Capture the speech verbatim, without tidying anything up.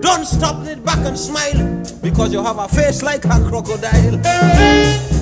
Don't stop it back and smile, because you have a face like a crocodile.